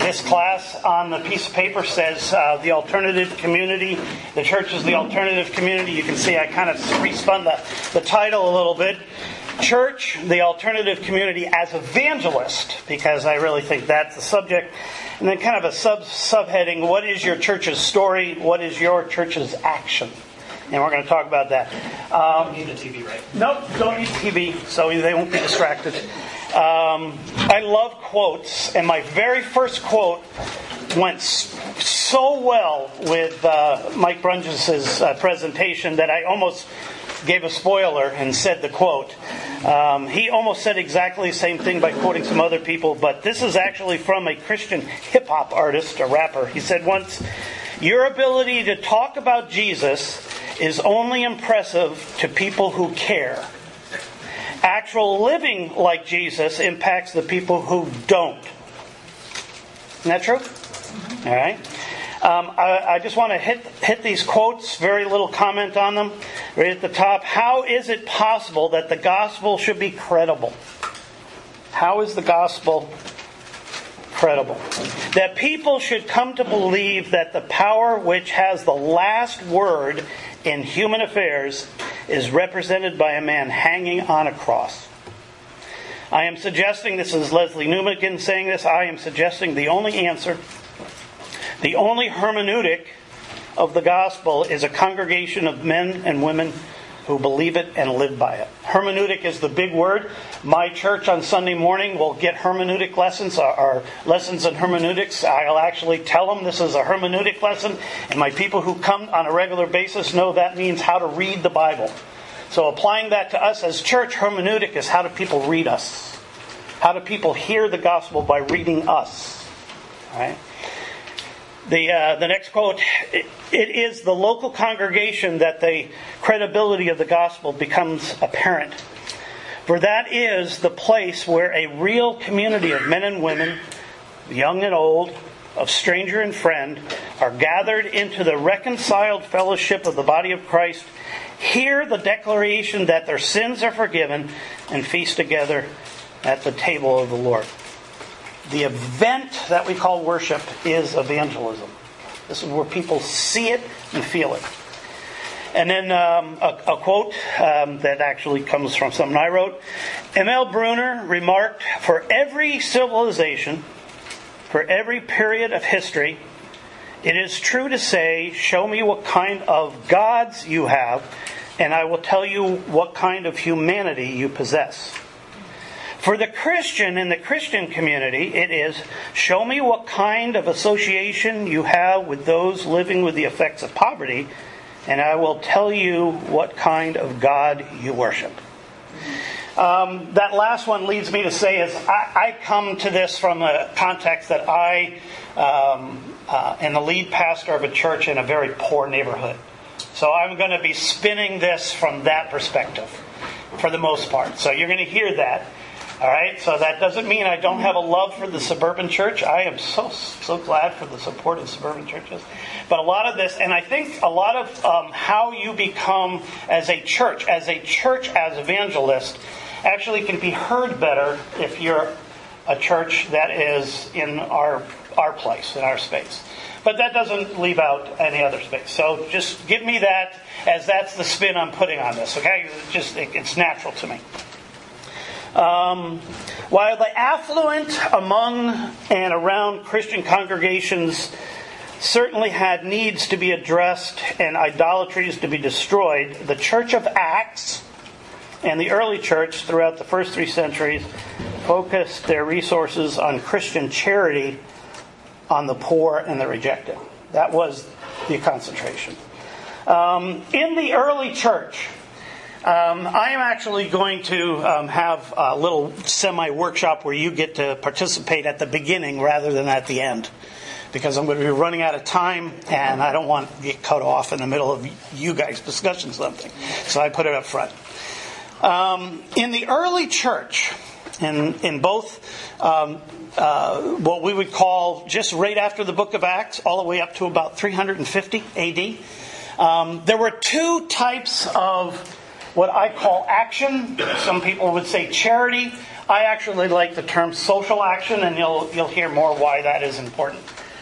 This class on the piece of paper says the alternative community. The church is the alternative community. You can see I kind of respun the title a little bit. Church, the alternative community as evangelist, because I really think that's the subject. And then kind of a subheading, what is your church's story? What is your church's action? And we're going to talk about that. Don't need the TV, right? Nope, don't need TV, so they won't be distracted. I love quotes, and my very first quote went so well with Mike Brunges' presentation that I almost gave a spoiler and said the quote. He almost said exactly the same thing by quoting some other people, but this is actually from a Christian hip-hop artist, a rapper. He said once, "Your ability to talk about Jesus is only impressive to people who care. Actual living like Jesus impacts the people who don't." Isn't that true? All right. I just want to hit these quotes, very little comment on them. Right at the top, how is it possible that the gospel should be credible? How is the gospel credible? That people should come to believe that the power which has the last word in human affairs is represented by a man hanging on a cross. I am suggesting, this is Leslie Newman saying this, I am suggesting the only answer, the only hermeneutic of the gospel is a congregation of men and women who believe it and live by it. Hermeneutic is the big word. My church on Sunday morning will get hermeneutic lessons, our lessons in hermeneutics. I'll actually tell them this is a hermeneutic lesson, and my people who come on a regular basis know that means how to read the Bible. So applying that to us as church, hermeneutic is how do people read us? How do people hear the gospel by reading us? All right? The next quote, it is the local congregation that the credibility of the gospel becomes apparent. For that is the place where a real community of men and women, young and old, of stranger and friend, are gathered into the reconciled fellowship of the body of Christ, hear the declaration that their sins are forgiven, and feast together at the table of the Lord. The event that we call worship is evangelism. This is where people see it and feel it. And then a quote that actually comes from something I wrote. M.L. Brunner remarked, "For every civilization, for every period of history, it is true to say, show me what kind of gods you have, and I will tell you what kind of humanity you possess. For the Christian in the Christian community, it is, show me what kind of association you have with those living with the effects of poverty, and I will tell you what kind of God you worship." That last one leads me to say is I come to this from a context that I am the lead pastor of a church in a very poor neighborhood. So I'm going to be spinning this from that perspective for the most part. So you're going to hear that. All right, so that doesn't mean I don't have a love for the suburban church. I am so glad for the support of suburban churches. But a lot of this, and I think a lot of how you become as a church as evangelist, actually can be heard better if you're a church that is in our place, in our space. But that doesn't leave out any other space. So just give me that as that's the spin I'm putting on this, okay? It's natural to me. While the affluent among and around Christian congregations certainly had needs to be addressed and idolatries to be destroyed, the Church of Acts and the early church throughout the first 3 centuries focused their resources on Christian charity on the poor and the rejected. That was the concentration. In the early church, I am actually going to have a little semi-workshop where you get to participate at the beginning rather than at the end. Because I'm going to be running out of time and I don't want to get cut off in the middle of you guys discussing something. So I put it up front. In the early church, in both what we would call just right after the book of Acts, all the way up to about 350 AD, there were 2 types of what I call action. Some people would say charity. I actually like the term social action, and you'll hear more why that is important.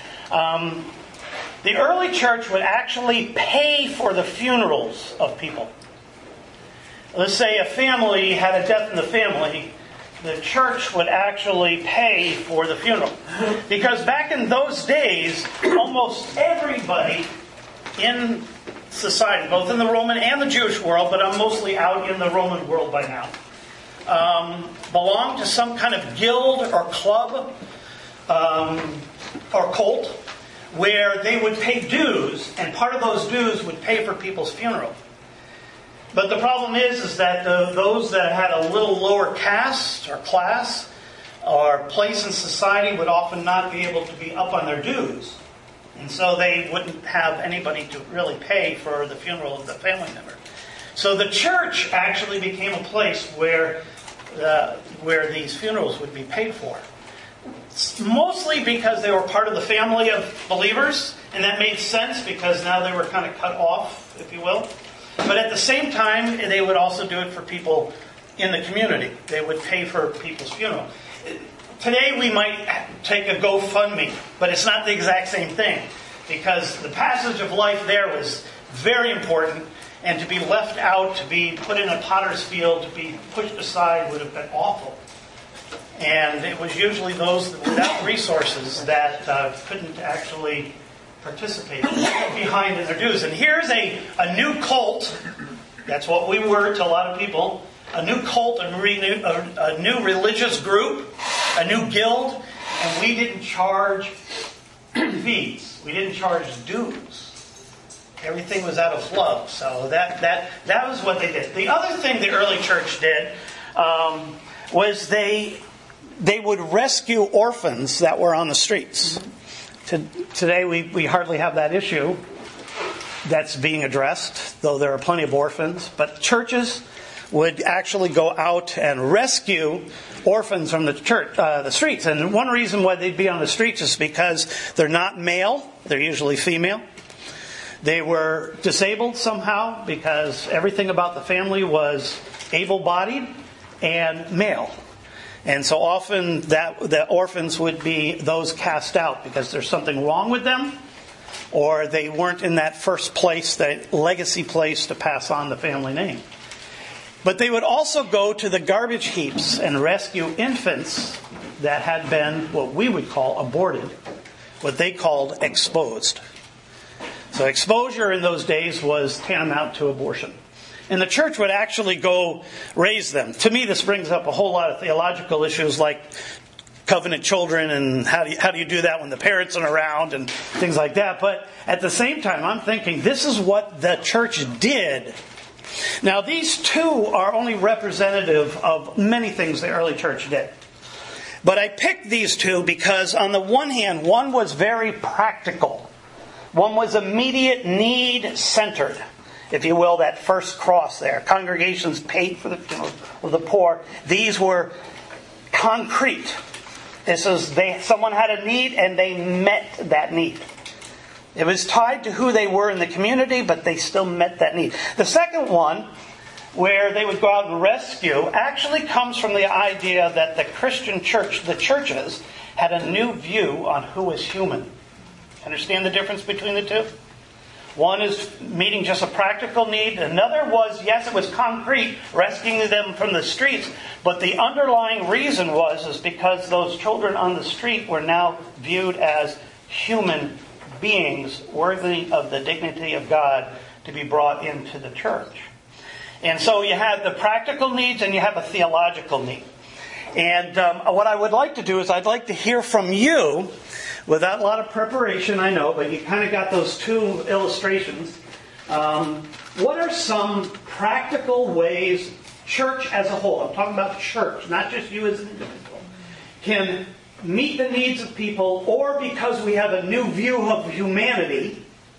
The early church would actually pay for the funerals of people. Let's say a family had a death in the family. The church would actually pay for the funeral. Because back in those days, almost everybody in society, both in the Roman and the Jewish world, but I'm mostly out in the Roman world by now, belonged to some kind of guild or club or cult where they would pay dues, and part of those dues would pay for people's funeral. But the problem is that those that had a little lower caste or class or place in society would often not be able to be up on their dues. And so they wouldn't have anybody to really pay for the funeral of the family member. So the church actually became a place where these funerals would be paid for. Mostly because they were part of the family of believers, and that made sense because now they were kind of cut off, if you will. But at the same time, they would also do it for people in the community. They would pay for people's funeral. Today we might take a GoFundMe, but it's not the exact same thing, because the passage of life there was very important, and to be left out, to be put in a potter's field, to be pushed aside would have been awful. And it was usually those without resources that couldn't actually participate behind in their dues. And here's a new cult. That's what we were to a lot of people. A new cult, a new religious group, a new guild. And we didn't charge fees. We didn't charge dues. Everything was out of love. So that was what they did. The other thing the early church did was they would rescue orphans that were on the streets. Today we hardly have that issue that's being addressed, though there are plenty of orphans. But churches would actually go out and rescue orphans from the streets. And one reason why they'd be on the streets is because they're not male, they're usually female. They were disabled somehow because everything about the family was able-bodied and male. And so often the orphans would be those cast out because there's something wrong with them, or they weren't in that first place, that legacy place to pass on the family name. But they would also go to the garbage heaps and rescue infants that had been what we would call aborted, what they called exposed. So exposure in those days was tantamount to abortion. And the church would actually go raise them. To me, this brings up a whole lot of theological issues like covenant children and how do you do that when the parents aren't around and things like that. But at the same time, I'm thinking this is what the church did. Now, these two are only representative of many things the early church did. But I picked these two because on the one hand, one was very practical. One was immediate need-centered. If you will, that first cross there. Congregations paid for the funeral of the poor. These were concrete. This is someone had a need and they met that need. It was tied to who they were in the community, but they still met that need. The second one, where they would go out and rescue, actually comes from the idea that the Christian church, the churches, had a new view on who is human. Understand the difference between the two? One is meeting just a practical need. Another was, yes, it was concrete, rescuing them from the streets. But the underlying reason is because those children on the street were now viewed as human beings worthy of the dignity of God to be brought into the church. And so you have the practical needs and you have a theological need. And what I would like to do is I'd like to hear from you, without a lot of preparation, I know, but you kind of got those two illustrations. What are some practical ways church as a whole, I'm talking about church, not just you as an individual, can meet the needs of people, or because we have a new view of humanity,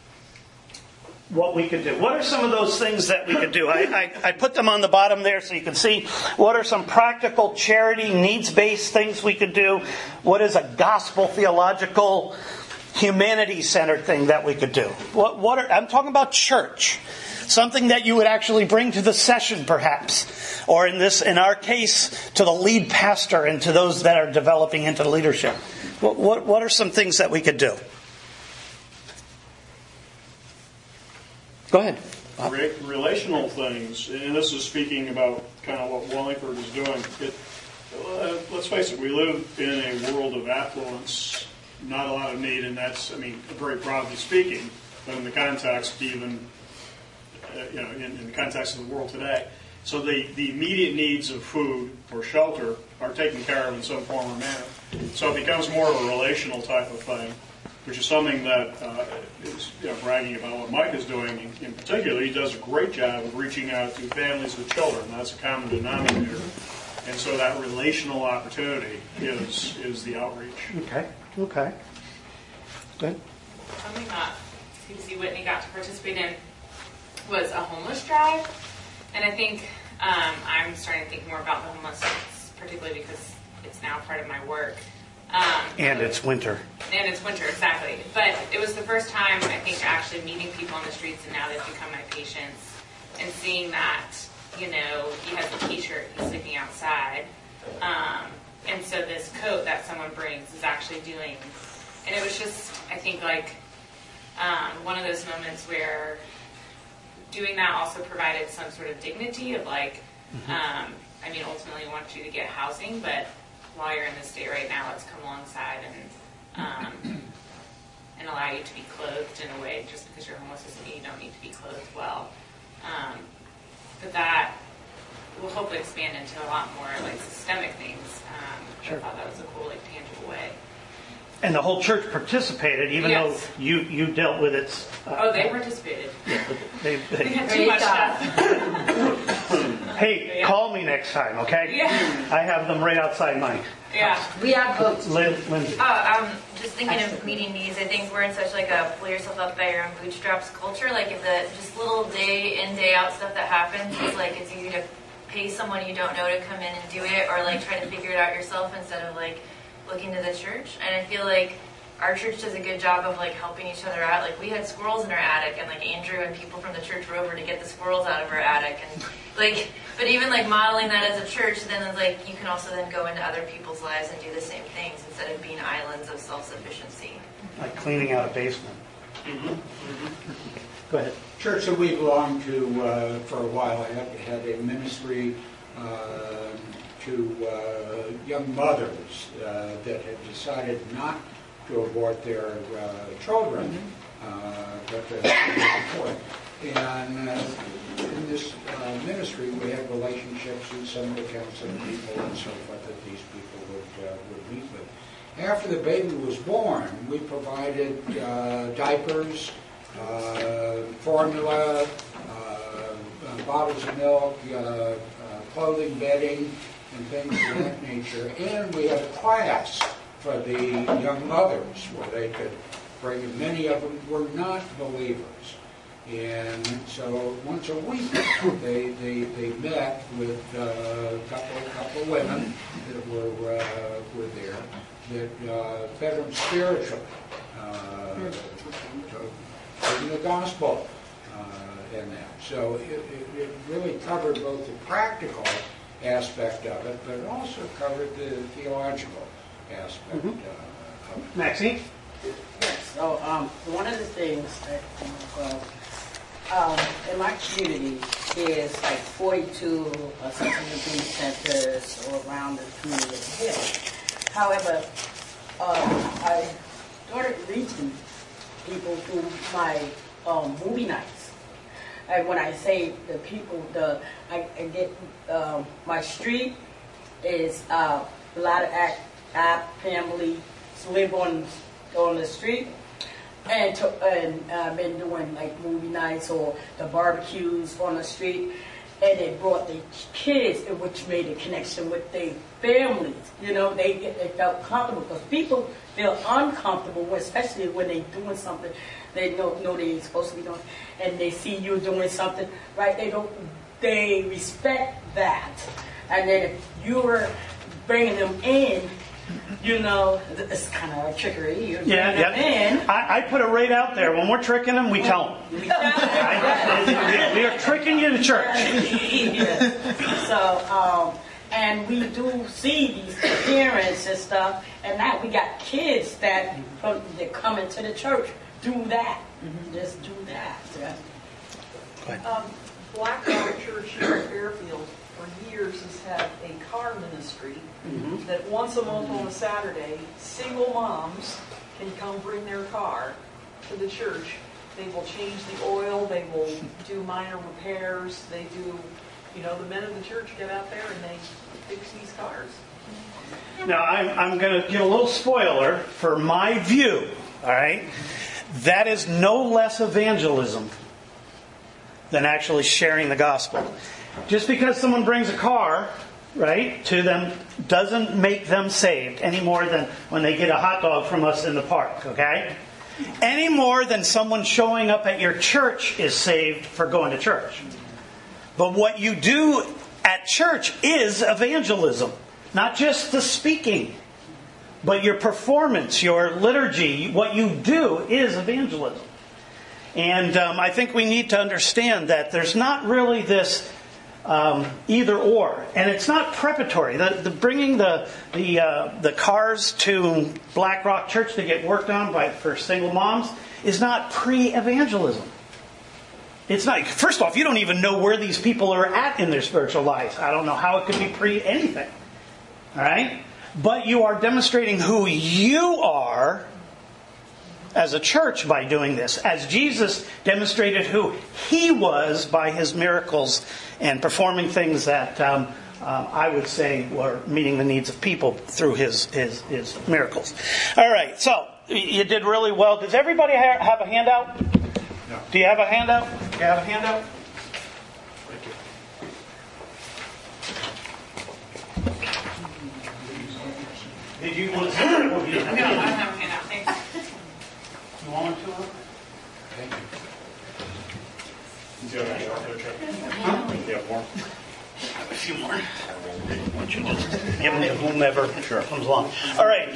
what we could do? What are some of those things that we could do? I put them on the bottom there so you can see what are some practical charity, needs-based things we could do. What is a gospel theological, humanity-centered thing that we could do? I'm talking about church. something that you would actually bring to the session, perhaps, or in our case, to the lead pastor and to those that are developing into leadership. What are some things that we could do? Go ahead. Relational things, and this is speaking about kind of what Wallingford is doing. Let's face it, we live in a world of affluence, not a lot of need, and that's, very broadly speaking, but in the context, even, in the context of the world today. So the immediate needs of food or shelter are taken care of in some form or manner. So it becomes more of a relational type of thing, which is something that is bragging about what Mike is doing in particular. He does a great job of reaching out to families with children. That's a common denominator. And so that relational opportunity is the outreach. Okay. Good. Something that CBC Whitney got to participate in was a homeless drive. And I think I'm starting to think more about the homelessness, particularly because it's now part of my work. And it's winter. And it's winter, exactly. But it was the first time, I think, actually meeting people on the streets, and now they've become my patients, and seeing that, he has a t-shirt, he's sleeping outside. And so this coat that someone brings is actually doing, and it was just, I think, one of those moments where doing that also provided some sort of dignity of ultimately we want you to get housing, but while you're in this state right now, let's come alongside and allow you to be clothed in a way. Just because you're homeless doesn't mean you don't need to be clothed well. But that will hopefully expand into a lot more systemic things. Sure. I thought that was a cool, tangible way. And the whole church participated, even though you dealt with it. They participated. Yeah, they had too much stuff. Hey, call me next time, okay? Yeah. I have them right outside mine. Yeah. We have votes. Lindsay. Just thinking of meeting needs, I think we're in such a pull yourself up by your own bootstraps culture. If the just little day in, day out stuff that happens, it's easy to pay someone you don't know to come in and do it, or try to figure it out yourself instead of looking to the church. And I feel our church does a good job of helping each other out. We had squirrels in our attic, and Andrew and people from the church were over to get the squirrels out of our attic, and but even modeling that as a church, then it's you can also then go into other people's lives and do the same things instead of being islands of self-sufficiency. Like cleaning out a basement. Mm-hmm. Go ahead. Church that we belonged to for a while had a ministry to young mothers that had decided not to abort their children, but to abort. And in this ministry, we had relationships with some of the counseling people and so forth that these people would meet with. After the baby was born, we provided diapers, formula, bottles of milk, clothing, bedding, and things of that nature. And we had a class for the young mothers where they could bring in. Many of them were not believers. And so once a week they met with a couple of women that were there that fed them spiritually, to the gospel and that. So it really covered both the practical aspect of it, but it also covered the theological aspect of it. Maxine? Yes. So one of the things that in my community is 42 substance abuse centers around the community here. However, I started reaching people through my movie nights. And when I say the people, I get my street is a lot of app families live on the street, and I've been doing movie nights or the barbecues on the street, and they brought the kids, which made a connection with their families. They felt comfortable, because people feel uncomfortable, especially when they're doing something they know they're supposed to be doing, and they see you doing something right. They respect that, and then if you're bringing them in You know, it's kind of a trickery. You bring Yeah, them in. yeah. I put it right out there. When we're tricking them, we tell them. We are tricking you to church. Yeah. So, and we do see these parents and stuff, and now we got kids that come into the church. Do that. Just do that. Yeah. Black Rock Church here in Fairfield for years has had a car ministry that once a month on a Saturday, single moms can come bring their car to the church. They will change the oil, they will do minor repairs, they do, the men of the church get out there and they fix these cars. Now, I'm going to give a little spoiler for my view, all right? That is no less evangelism than actually sharing the gospel. Just because someone brings a car, right, to them doesn't make them saved any more than when they get a hot dog from us in the park, okay? Any more than someone showing up at your church is saved for going to church. But what you do at church is evangelism. Not just the speaking, but your performance, your liturgy, what you do is evangelism. And I think we need to understand that there's not really this either or, and it's not preparatory. The bringing the cars to Black Rock Church to get worked on for single moms is not pre-evangelism. It's not. First off, you don't even know where these people are at in their spiritual lives. I don't know how it could be pre-anything. All right, but you are demonstrating who you are as a church by doing this, as Jesus demonstrated who He was by His miracles and performing things that I would say were meeting the needs of people through His miracles. All right, so you did really well. Does everybody have a handout? No. Do you have a handout? Do you have a handout? Did you want to say that? No, I don't have a handout. Thanks. You want to? A few more. Why don't you just give them to whomever comes along. All right.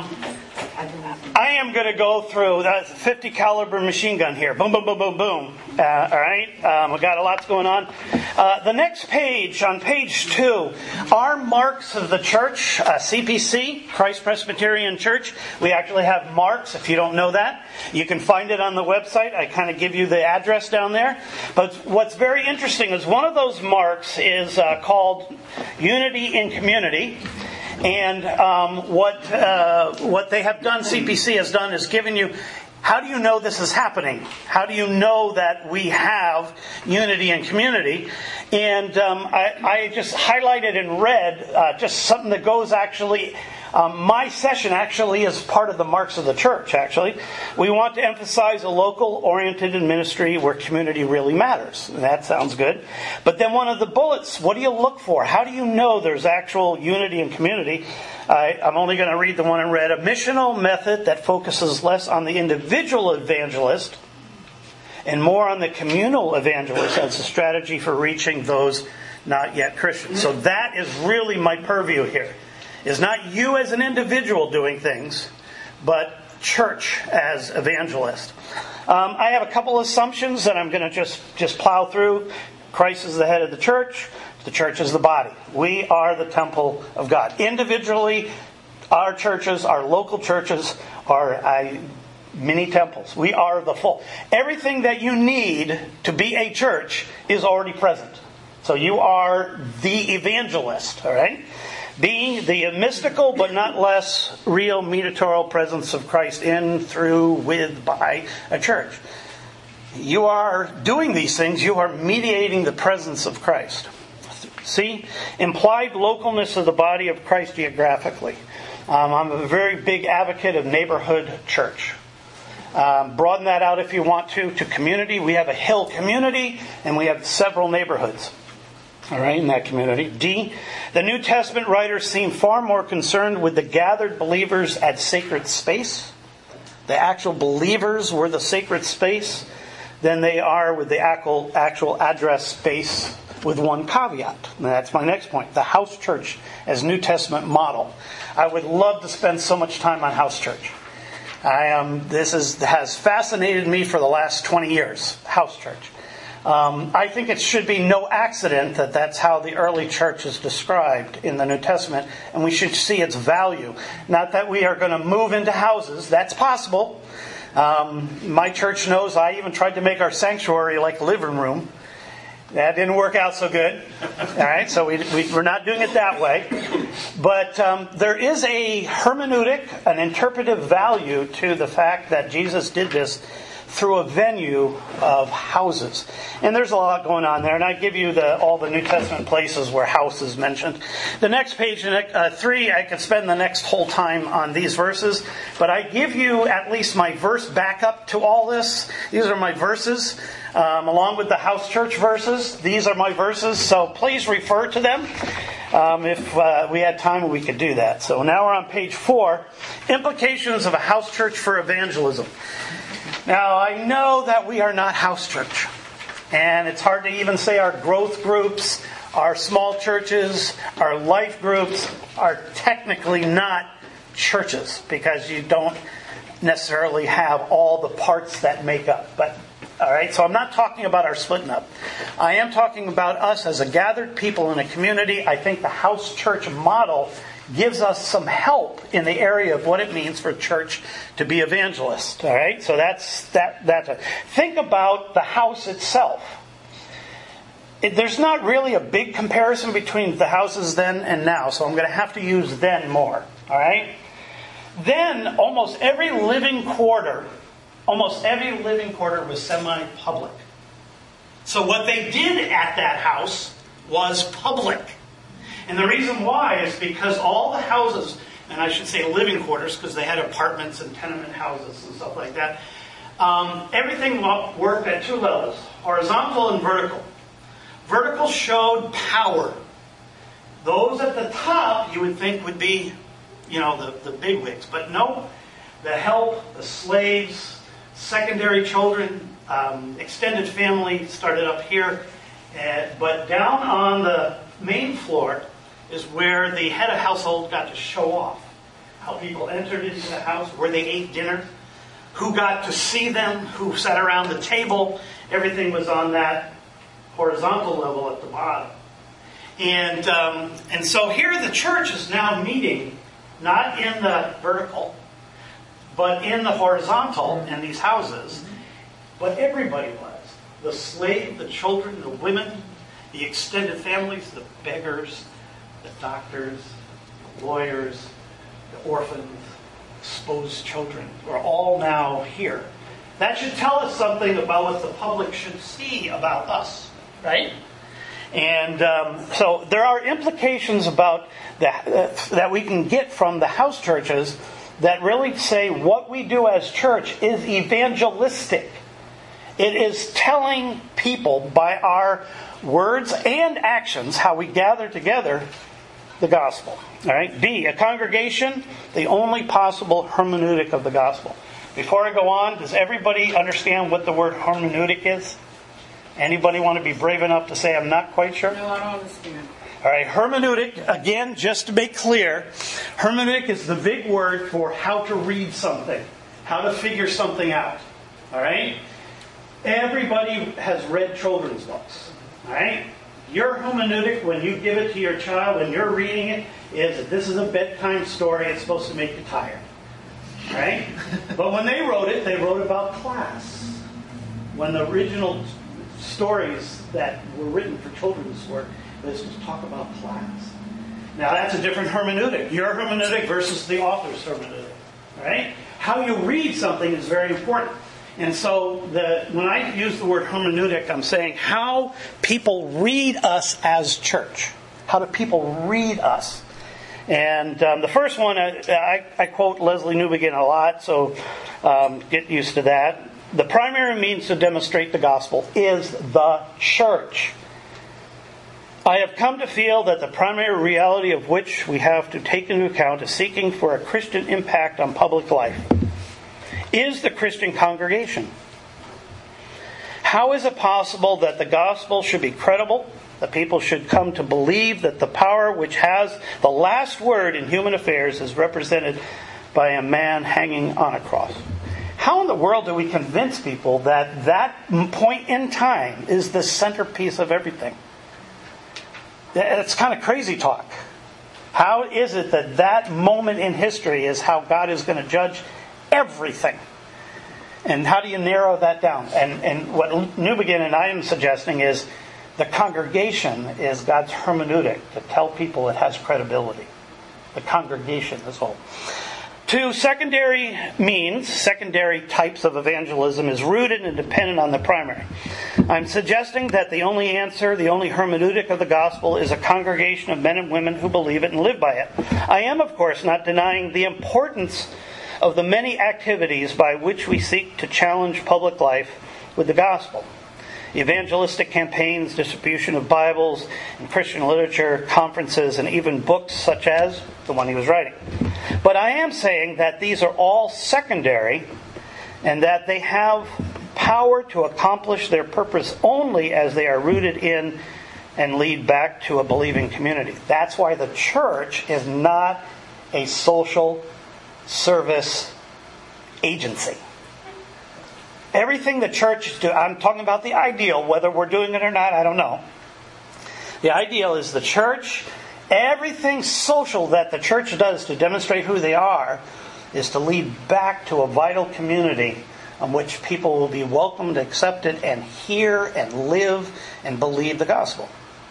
I am going to go through that 50 caliber machine gun here. Boom, boom, boom, boom, boom. All right. We've got a lot going on. The next page, on page 2, are marks of the church, CPC, Christ Presbyterian Church. We actually have marks, if you don't know that. You can find it on the website. I kind of give you the address down there. But what's very interesting is one of those marks is called Unity in Community. And what they have done, CPC has done, is given you, how do you know this is happening? How do you know that we have unity and community? And I just highlighted in red just something that goes actually, my session actually is part of the marks of the church, actually. We want to emphasize a local-oriented ministry where community really matters. That sounds good. But then one of the bullets, what do you look for? How do you know there's actual unity and community? I'm only going to read the one in red. A missional method that focuses less on the individual evangelist and more on the communal evangelist as a strategy for reaching those not yet Christians. So that is really my purview here. It's not you as an individual doing things, but church as evangelist. I have a couple assumptions that I'm going to just plow through. Christ is the head of the church. The church is the body. We are the temple of God. Individually, our churches, our local churches, are mini temples. We are the full. Everything that you need to be a church is already present. So you are the evangelist, all right? Being the mystical but not less real mediatorial presence of Christ in, through, with, by a church. You are doing these things. You are mediating the presence of Christ. See? Implied localness of the body of Christ geographically. I'm a very big advocate of neighborhood church. Broaden that out if you want to community. We have a hill community and we have several neighborhoods. All right, in that community. D, the New Testament writers seem far more concerned with the gathered believers at sacred space. The actual believers were the sacred space. than they are with the actual address space, with one caveat. And that's my next point. The house church as New Testament model. I would love to spend so much time on house church. This has fascinated me for the last 20 years, house church. I think it should be no accident that that's how the early church is described in the New Testament, and we should see its value. Not that we are going to move into houses. That's possible. My church knows I even tried to make our sanctuary like a living room. That didn't work out so good. All right, so we're not doing it that way. But there is a hermeneutic, an interpretive value to the fact that Jesus did this through a venue of houses. And there's a lot going on there. And I give you all the New Testament places where house is mentioned. The next page, 3, I could spend the next whole time on these verses. But I give you at least my verse backup to all this. These are my verses, along with the house church verses. These are my verses, so please refer to them. If we had time, we could do that. So now we're on page 4, Implications of a House Church for Evangelism. Now, I know that we are not house church. And it's hard to even say our growth groups, our small churches, our life groups are technically not churches because you don't necessarily have all the parts that make up. But all right, so I'm not talking about our splitting up. I am talking about us as a gathered people in a community. I think the house church model gives us some help in the area of what it means for church to be evangelist. All right, so that's it. Think about the house itself. There's not really a big comparison between the houses then and now, so I'm going to have to use then more. All right, then almost every living quarter was semi-public. So what they did at that house was public. And the reason why is because all the houses, and I should say living quarters, because they had apartments and tenement houses and stuff like that, everything worked at 2 levels, horizontal and vertical. Vertical showed power. Those at the top you would think would be, the bigwigs. But no, the help, the slaves, secondary children, extended family started up here. But down on the main floor is where the head of household got to show off how people entered into the house, where they ate dinner, who got to see them, who sat around the table. Everything was on that horizontal level at the bottom. And so here the church is now meeting, not in the vertical, but in the horizontal in these houses. But everybody was. The slave, the children, the women, the extended families, the beggars, the doctors, the lawyers, the orphans, exposed children, are all now here. That should tell us something about what the public should see about us, right? And so there are implications about that we can get from the house churches that really say what we do as church is evangelistic. It is telling people by our words and actions how we gather together the gospel. All right. B, a congregation, the only possible hermeneutic of the gospel. Before I go on, does everybody understand what the word hermeneutic is? Anybody want to be brave enough to say I'm not quite sure? No, I don't understand. All right, hermeneutic, again, just to make clear, hermeneutic is the big word for how to read something, how to figure something out. All right? Everybody has read children's books. All right? Your hermeneutic, when you give it to your child, when you're reading it, is that this is a bedtime story. It's supposed to make you tired. Right? But when they wrote about class. When the original stories that were written for children's work, they was to talk about class. Now that's a different hermeneutic. Your hermeneutic versus the author's hermeneutic. Right? How you read something is very important. And so when I use the word hermeneutic, I'm saying how people read us as church. How do people read us? And the first one, I quote Leslie Newbegin a lot, so get used to that. The primary means to demonstrate the gospel is the church. I have come to feel that the primary reality of which we have to take into account is seeking for a Christian impact on public life is the Christian congregation. How is it possible that the gospel should be credible, that people should come to believe that the power which has the last word in human affairs is represented by a man hanging on a cross? How in the world do we convince people that that point in time is the centerpiece of everything? It's kind of crazy talk. How is it that that moment in history is how God is going to judge everything? And how do you narrow that down? And what New Begin and I am suggesting is the congregation is God's hermeneutic to tell people it has credibility. The congregation as a whole. Two secondary types of evangelism is rooted and dependent on the primary. I'm suggesting that the only answer, the only hermeneutic of the gospel is a congregation of men and women who believe it and live by it. I am, of course, not denying the importance of the many activities by which we seek to challenge public life with the gospel. Evangelistic campaigns, distribution of Bibles and Christian literature, conferences, and even books such as the one he was writing. But I am saying that these are all secondary and that they have power to accomplish their purpose only as they are rooted in and lead back to a believing community. That's why the church is not a social service agency. Everything the church is doing, I'm talking about the ideal, whether we're doing it or not, I don't know. The ideal is the church, everything social that the church does to demonstrate who they are, is to lead back to a vital community on which people will be welcomed, accepted, and hear and live and believe the gospel.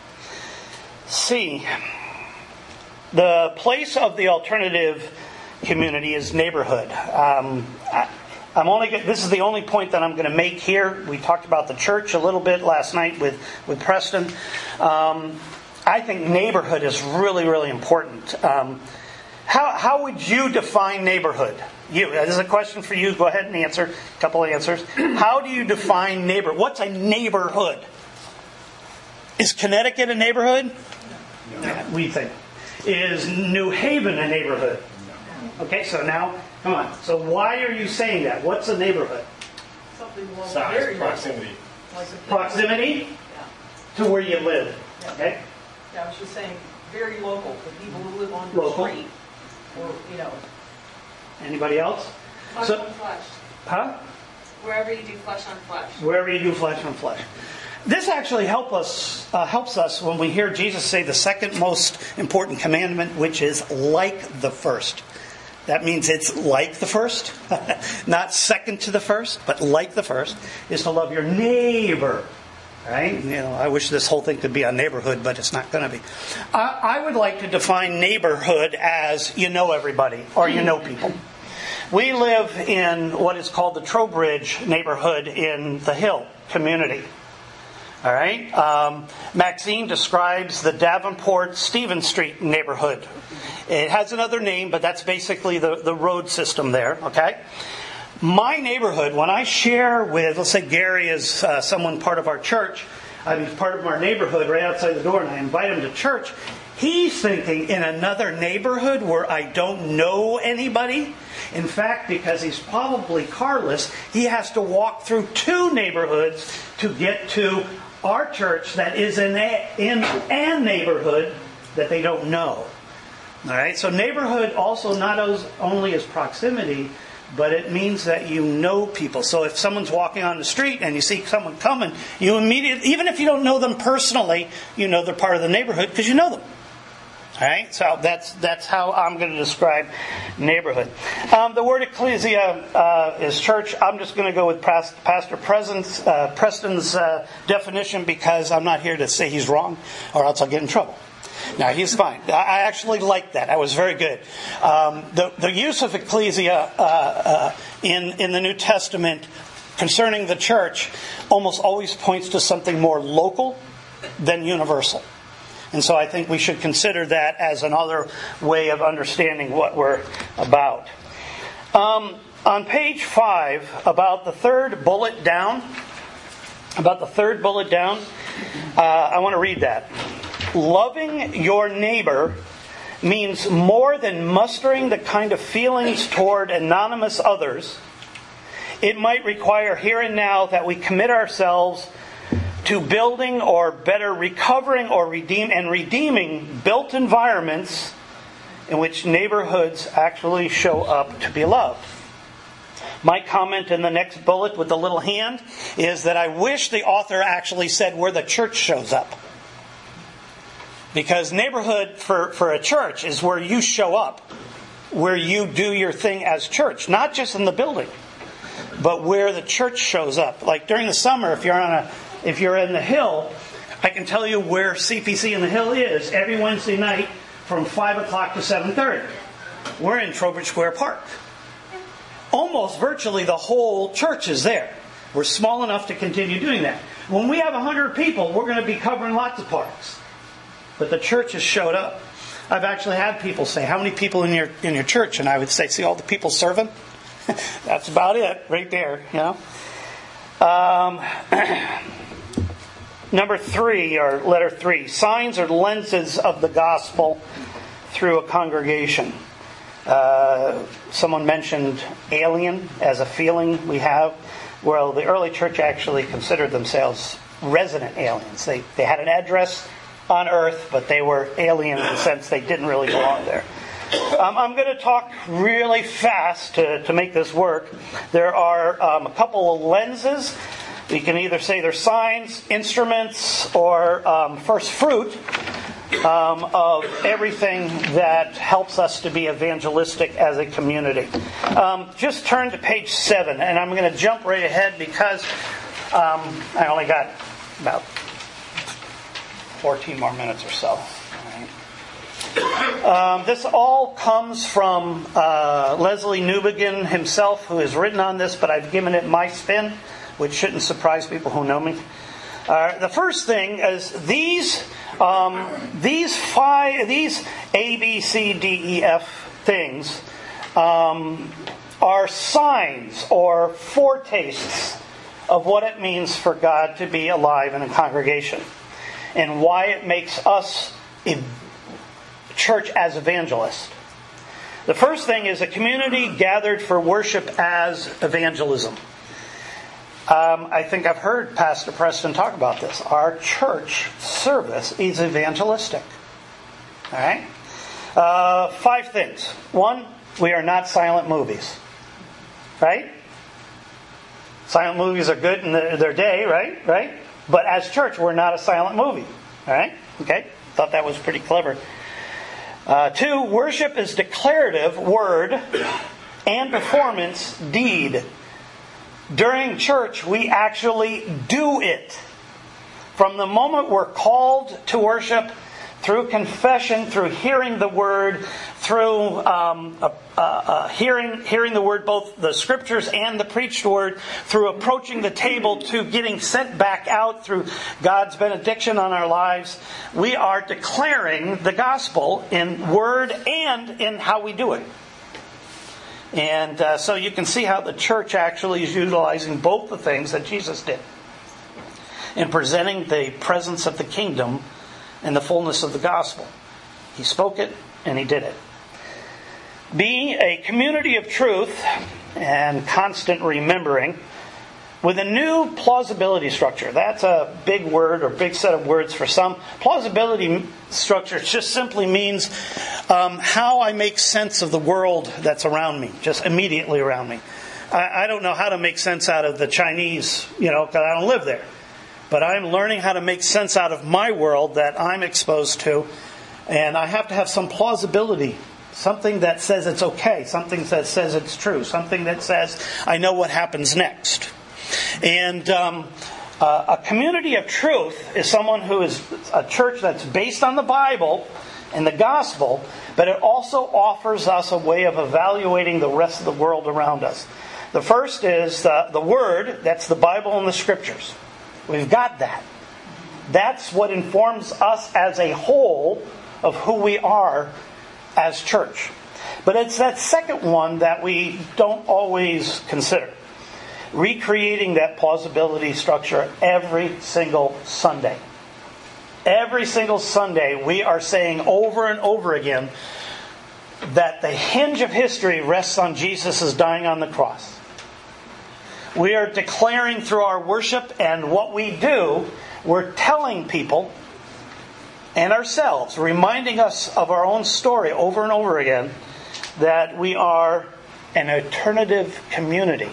C, the place of the alternative community is neighborhood. This is the only point that I'm going to make here. We talked about the church a little bit last night with Preston. I think neighborhood is really, really important. How would you define neighborhood? This is a question for you. Go ahead and answer. A couple of answers. How do you define neighborhood? What's a neighborhood? Is Connecticut a neighborhood? No. What do you think? Is New Haven a neighborhood? No. Okay, so now, come on. So why are you saying that? What's a neighborhood? Something along Size, proximity. Proximity to where you live. Yeah. Okay? Yeah, I was just saying, very local, the people who live on Local. the street. Or, Anybody else? Flesh on flesh. Huh? Wherever you do flesh on flesh. Wherever you do flesh on flesh. This actually helps us when we hear Jesus say the second most important commandment, which is like the first. That means it's like the first, not second to the first, but like the first, is to love your neighbor. Right? I wish this whole thing could be on neighborhood, but it's not going to be. I would like to define neighborhood as you know everybody, or you know people. We live in what is called the Trowbridge neighborhood in the Hill community. All right? Maxine describes the Davenport Stevens Street neighborhood. It has another name, but that's basically the road system there. Okay? My neighborhood, when I share with, let's say Gary is someone part of our church, he's part of our neighborhood right outside the door, and I invite him to church, he's thinking in another neighborhood where I don't know anybody. In fact, because he's probably carless, he has to walk through 2 neighborhoods to get to our church that is in a neighborhood that they don't know. All right, so neighborhood also not only is proximity, but it means that you know people. So if someone's walking on the street and you see someone coming, you immediately, even if you don't know them personally, you know they're part of the neighborhood because you know them. All right, so that's how I'm going to describe neighborhood. The word ecclesia is church. I'm just going to go with Pastor Preston's definition because I'm not here to say he's wrong, or else I'll get in trouble. No, he's fine. I actually like that. That was very good. The use of ecclesia in the New Testament concerning the church almost always points to something more local than universal. And so I think we should consider that as another way of understanding what we're about. On page 5, about the third bullet down, I want to read that. Loving your neighbor means more than mustering the kind of feelings toward anonymous others. it might require here and now that we commit ourselves to building, or better, recovering or redeeming built environments in which neighborhoods actually show up to be loved. My comment in the next bullet with the little hand is that I wish the author actually said where the church shows up. Because neighborhood for a church is where you show up, where you do your thing as church, not just in the building, but where the church shows up. Like during the summer, if you're in the Hill, I can tell you where CPC in the Hill is every Wednesday night from 5 o'clock to 7:30. We're in Trowbridge Square Park. Almost virtually the whole church is there. We're small enough to continue doing that. When we have 100 people, we're going to be covering lots of parks. But the church has showed up. I've actually had people say, "How many people in your church?" And I would say, "See all the people serving? That's about it right there." You know. Number 3, or letter 3, signs or lenses of the gospel through a congregation. Someone mentioned alien as a feeling we have. Well, the early church actually considered themselves resident aliens. They had an address on earth, but they were alien in the sense they didn't really belong there. I'm going to talk really fast to make this work. There are a couple of lenses. You can either say they're signs, instruments, or first fruit of everything that helps us to be evangelistic as a community. Just turn to page 7, and I'm going to jump right ahead because I only got about 14 more minutes or so. This all comes from Leslie Newbegin himself, who has written on this, but I've given it my spin, which shouldn't surprise people who know me. The first thing is these A, B, C, D, E, F things are signs or foretastes of what it means for God to be alive in a congregation, and why it makes us a church as evangelists. The first thing is a community gathered for worship as evangelism. I think I've heard Pastor Preston talk about this. Our church service is evangelistic. All right? 5 things. 1, we are not silent movies. Right? Silent movies are good in their day, right? But as church, we're not a silent movie. All right? Okay? Thought that was pretty clever. 2, worship is declarative word and performance deed. During church, we actually do it. From the moment we're called to worship, through confession, through hearing the word, through hearing the word, both the scriptures and the preached word, through approaching the table, to getting sent back out through God's benediction on our lives, we are declaring the gospel in word and in how we do it. And so you can see how the church actually is utilizing both the things that Jesus did in presenting the presence of the kingdom and the fullness of the gospel. He spoke it and he did it. B, a community of truth and constant remembering with a new plausibility structure. That's a big word or big set of words for some. Plausibility structure just simply means how I make sense of the world that's around me, just immediately around me. I don't know how to make sense out of the Chinese, because I don't live there. But I'm learning how to make sense out of my world that I'm exposed to. And I have to have some plausibility. Something that says it's okay. Something that says it's true. Something that says I know what happens next. And a community of truth is someone who is a church that's based on the Bible and the gospel, but it also offers us a way of evaluating the rest of the world around us. The first is the Word, that's the Bible and the Scriptures. We've got that. That's what informs us as a whole of who we are as church. But it's that second one that we don't always consider. Recreating that plausibility structure every single Sunday. Every single Sunday we are saying over and over again that the hinge of history rests on Jesus' dying on the cross. We are declaring through our worship and what we do, we're telling people and ourselves, reminding us of our own story over and over again, that we are an alternative community.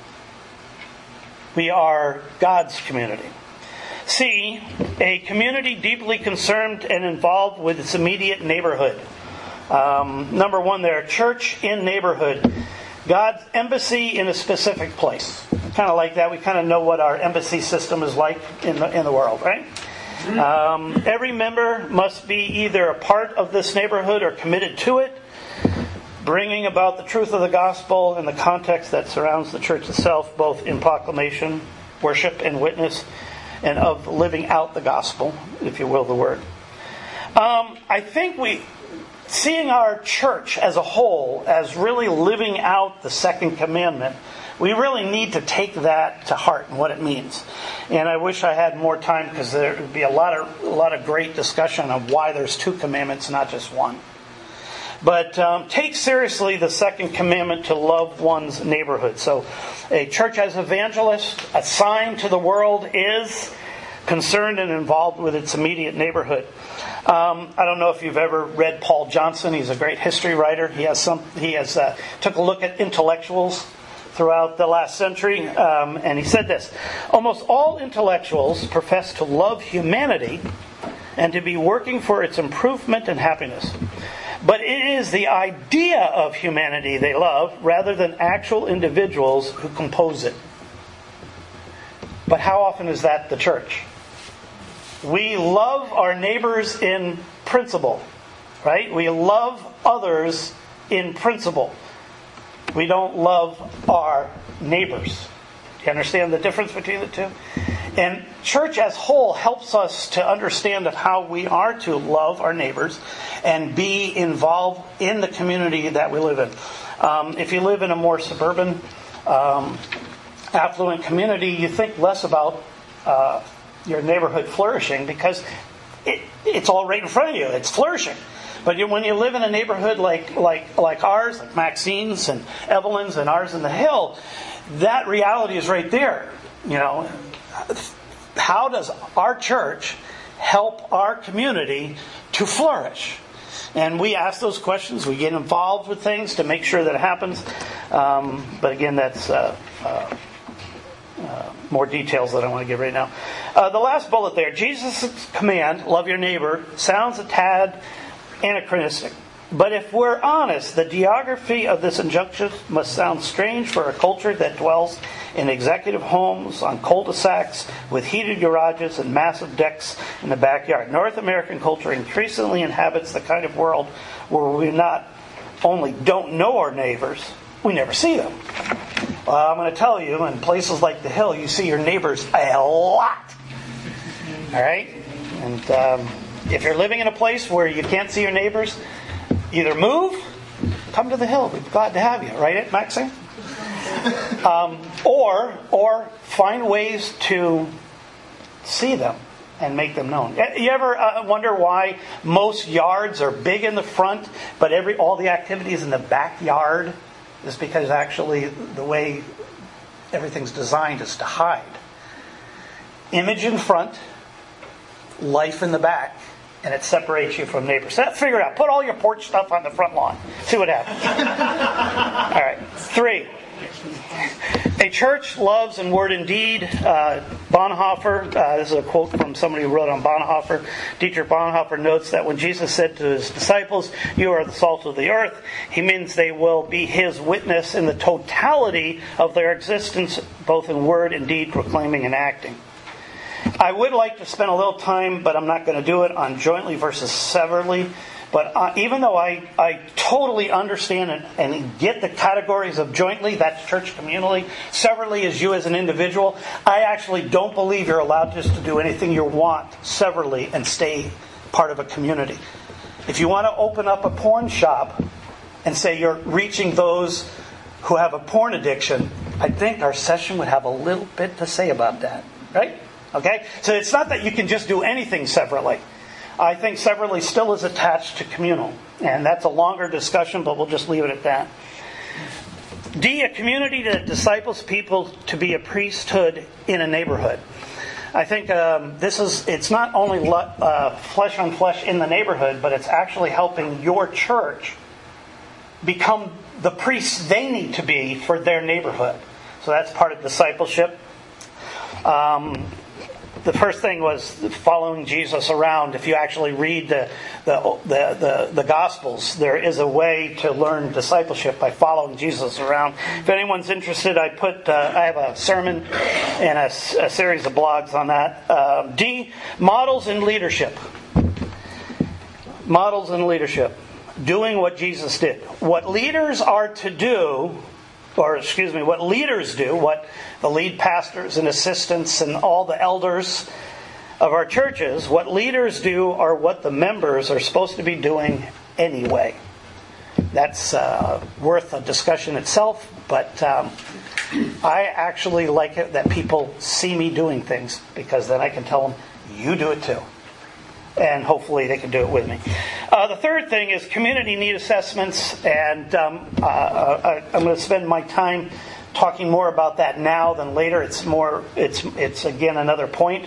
We are God's community. C, a community deeply concerned and involved with its immediate neighborhood. Number one there, church in neighborhood. God's embassy in a specific place. Kind of like that. We kind of know what our embassy system is like in the world, right? Every member must be either a part of this neighborhood or committed to it, bringing about the truth of the gospel in the context that surrounds the church itself, both in proclamation, worship, and witness, and of living out the gospel, if you will, the word. I think seeing our church as a whole as really living out the second commandment, we really need to take that to heart and what it means. And I wish I had more time, because there would be a lot of great discussion of why there's two commandments, not just one. But take seriously the second commandment to love one's neighborhood. So a church as evangelist assigned to the world is concerned and involved with its immediate neighborhood. I don't know if you've ever read Paul Johnson. He's a great history writer. He took a look at intellectuals throughout the last century, and he said this: almost all intellectuals profess to love humanity and to be working for its improvement and happiness. But it is the idea of humanity they love rather than actual individuals who compose it. But how often is that the church? We love our neighbors in principle, right? We love others in principle. We don't love our neighbors. Do you understand the difference between the two? And church as whole helps us to understand of how we are to love our neighbors and be involved in the community that we live in. If you live in a more suburban, affluent community, you think less about your neighborhood flourishing, because it's all right in front of you. It's flourishing. But when you live in a neighborhood like ours, like Maxine's and Evelyn's and ours in the Hill, that reality is right there. You know, how does our church help our community to flourish? And we ask those questions. We get involved with things to make sure that it happens. But again, that's more details that I want to give right now. The last bullet there, Jesus' command, love your neighbor, sounds a tad anachronistic. But if we're honest, the geography of this injunction must sound strange for a culture that dwells in executive homes, on cul-de-sacs, with heated garages and massive decks in the backyard. North American culture increasingly inhabits the kind of world where we not only don't know our neighbors, we never see them. Well, I'm going to tell you, in places like the Hill, you see your neighbors a lot. All right? And if you're living in a place where you can't see your neighbors, either move, come to the Hill. We'd be glad to have you. Right, Maxine? Or find ways to see them and make them known. You ever wonder why most yards are big in the front, but all the activities in the backyard is because actually the way everything's designed is to hide. Image in front, life in the back, and it separates you from neighbors. So figure it out. Put all your porch stuff on the front lawn. See what happens. All right. 3. A church loves in word and deed. Bonhoeffer, this is a quote from somebody who wrote on Bonhoeffer. Dietrich Bonhoeffer notes that when Jesus said to his disciples, "You are the salt of the earth," he means they will be his witness in the totality of their existence, both in word and deed, proclaiming and acting. I would like to spend a little time, but I'm not going to do it, on jointly versus severally. But even though I totally understand and get the categories of jointly, that's church communally, severally is you as an individual, I actually don't believe you're allowed just to do anything you want severally and stay part of a community. If you want to open up a porn shop and say you're reaching those who have a porn addiction, I think our session would have a little bit to say about that. Right? Okay? So it's not that you can just do anything separately. I think severally still is attached to communal. And that's a longer discussion, but we'll just leave it at that. D, a community that disciples people to be a priesthood in a neighborhood. I think it's not only flesh on flesh in the neighborhood, but it's actually helping your church become the priests they need to be for their neighborhood. So that's part of discipleship. The first thing was following Jesus around. If you actually read the Gospels, there is a way to learn discipleship by following Jesus around. If anyone's interested, I have a sermon and a series of blogs on that. D, models in leadership. Models in leadership. Doing what Jesus did. What leaders are to do, what leaders do, what the lead pastors and assistants and all the elders of our churches, what leaders do are what the members are supposed to be doing anyway. That's worth a discussion itself, but I actually like it that people see me doing things, because then I can tell them, you do it too. And hopefully they can do it with me. The third thing is community need assessments, and I'm going to spend my time talking more about that now than later. It's again another point.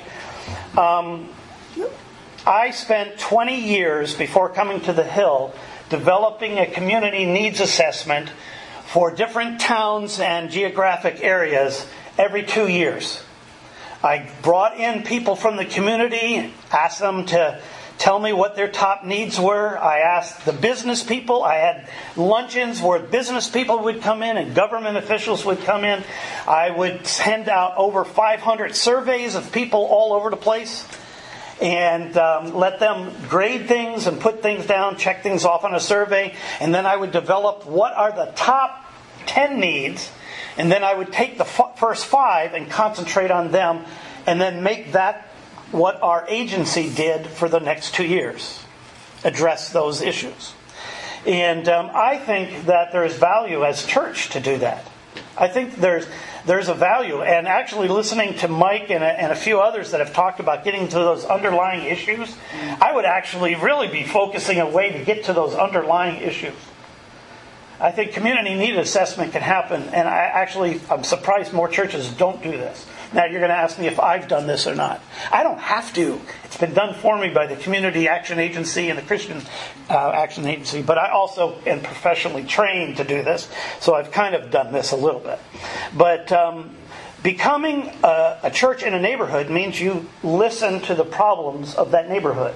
I spent 20 years before coming to the Hill developing a community needs assessment for different towns and geographic areas every 2 years. I brought in people from the community, asked them to tell me what their top needs were. I asked the business people. I had luncheons where business people would come in and government officials would come in. I would send out over 500 surveys of people all over the place and let them grade things and put things down, check things off on a survey. And then I would develop what are the top 10 needs. And then I would take the first 5 and concentrate on them, and then make that what our agency did for the next 2 years. Address those issues. And I think that there's value as church to do that. I think there's a value. And actually listening to Mike and a few others that have talked about getting to those underlying issues, I would actually really be focusing a way to get to those underlying issues. I think community need assessment can happen, and I'm surprised more churches don't do this. Now you're going to ask me if I've done this or not. I don't have to. It's been done for me by the Community Action Agency and the Christian Action Agency, but I also am professionally trained to do this, so I've kind of done this a little bit. But becoming a church in a neighborhood means you listen to the problems of that neighborhood.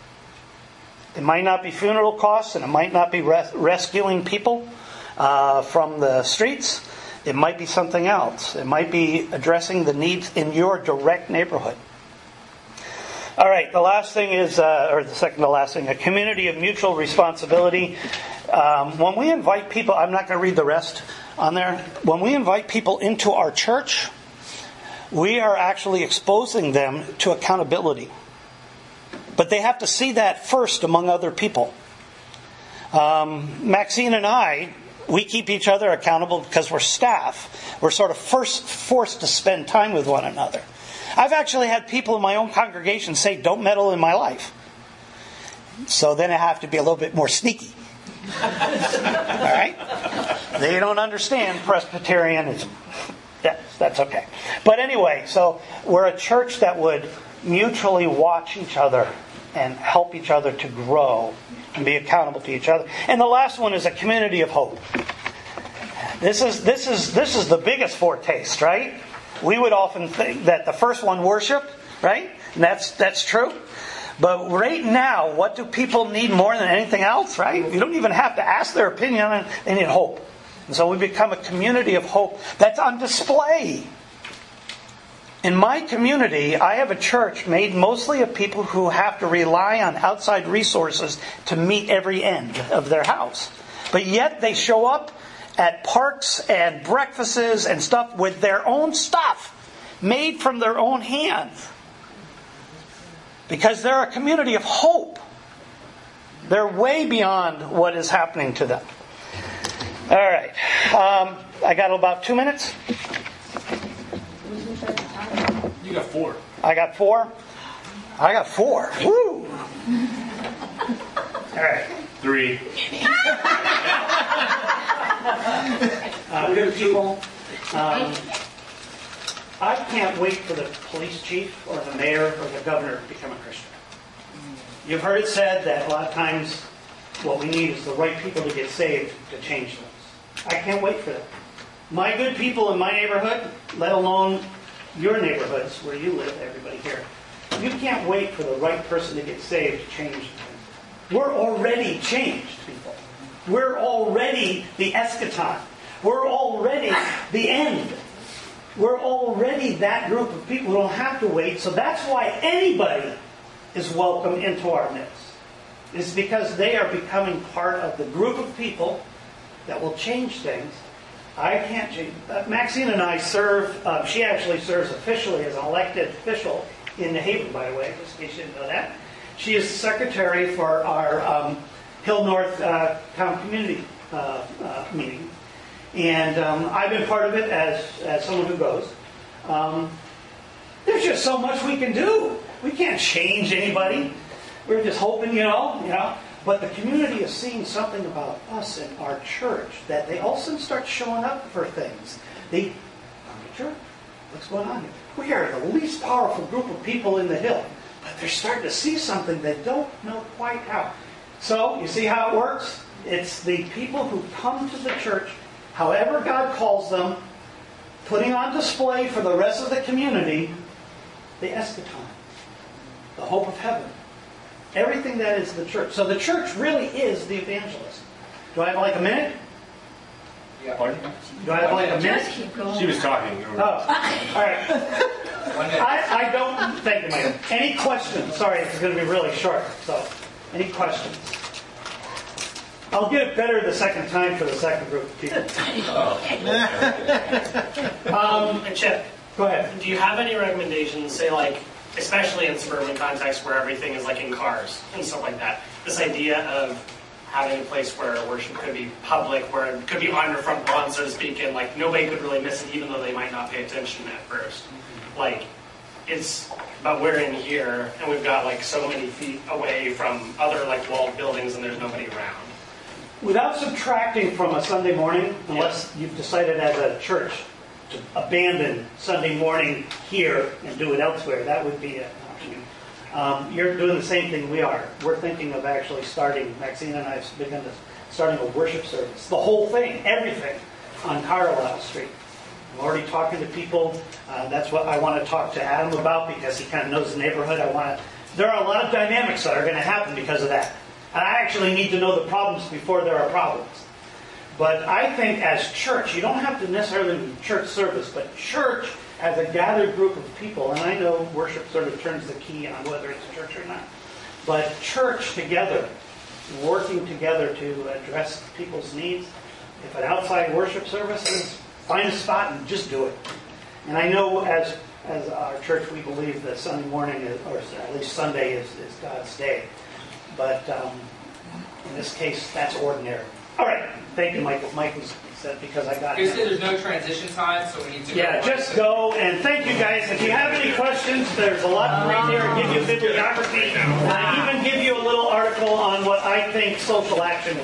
It might not be funeral costs, and it might not be rescuing people from the streets. It might be something else. It might be addressing the needs in your direct neighborhood. All right, the last thing is, or the second to last thing, a community of mutual responsibility. When we invite people, I'm not going to read the rest on there. When we invite people into our church, we are actually exposing them to accountability. But they have to see that first among other people. Maxine and I, we keep each other accountable because we're staff. We're sort of first forced to spend time with one another. I've actually had people in my own congregation say, don't meddle in my life. So then I have to be a little bit more sneaky. All right? They don't understand Presbyterianism. That's okay. But anyway, so we're a church that would mutually watch each other and help each other to grow and be accountable to each other. And the last one is a community of hope. This is the biggest foretaste, right? We would often think that the first one, worship, right? And that's true. But right now, what do people need more than anything else, right? You don't even have to ask their opinion on it. They need hope. And so we become a community of hope that's on display. In my community, I have a church made mostly of people who have to rely on outside resources to meet every end of their house. But yet they show up at parks and breakfasts and stuff with their own stuff, made from their own hands. Because they're a community of hope. They're way beyond what is happening to them. All right. I got about 2 minutes. You got 4. I got 4? I got 4. Woo! All right. 3. good people. I can't wait for the police chief or the mayor or the governor to become a Christian. You've heard it said that a lot of times what we need is the right people to get saved to change things. I can't wait for that. My good people in my neighborhood, let alone your neighborhoods where you live, everybody here, you can't wait for the right person to get saved to change things. We're already changed, people. We're already the eschaton. We're already the end. We're already that group of people who don't have to wait. So that's why anybody is welcome into our midst. It's because they are becoming part of the group of people that will change things. I can't change. Maxine and I serve, she actually serves officially as an elected official in New Haven, by the way, just in case you didn't know that. She is secretary for our Hill North Town Community meeting. And I've been part of it as someone who goes. There's just so much we can do. We can't change anybody. We're just hoping, you know. But the community is seeing something about us and our church that they all of a sudden start showing up for things. They come to church. What's going on here? We are the least powerful group of people in the Hill. But they're starting to see something they don't know quite how. So, you see how it works? It's the people who come to the church, however God calls them, putting on display for the rest of the community the eschaton, the hope of heaven. Everything that is the church. So the church really is the evangelist. Do I have like a minute? Pardon? Do I have like a minute? Just keep going. She was talking. Oh, all right. I don't. Thank you, Michael. Any questions? Sorry, it's going to be really short. So, any questions? I'll get it better the second time for the second group of people. And Chip, Go ahead. do you have any recommendations, say like, especially in suburban context where everything is like in cars and stuff like that, this idea of having a place where worship could be public, where it could be on your front lawn, so to speak, and like nobody could really miss it even though they might not pay attention at first. Like, but we're in here and we've got like so many feet away from other like walled buildings and there's nobody around. Without subtracting from a Sunday morning, unless you've decided as a church to abandon Sunday morning here and do it elsewhere, that would be an option. You're doing the same thing we are. We're thinking of actually starting, Maxine and I have begun to starting a worship service. The whole thing, everything, on Carlisle Street. I'm already talking to people. That's what I want to talk to Adam about because he kind of knows the neighborhood. There are a lot of dynamics that are going to happen because of that. And I actually need to know the problems before there are problems. But I think as church, you don't have to necessarily be church service, but church as a gathered group of people, and I know worship sort of turns the key on whether it's a church or not, but church together, working together to address people's needs. If an outside worship service is, find a spot and just do it. And I know as our church, we believe that Sunday morning, or at least Sunday, is God's day. But in this case, that's ordinary. All right. Thank you, Michael. Mike was said because I got it. You said there's no transition time, so we need to go. Yeah, just go. And thank you, guys. If you have any questions, there's a lot to read there. Give you bibliography. And I even give you a little article on what I think social action is.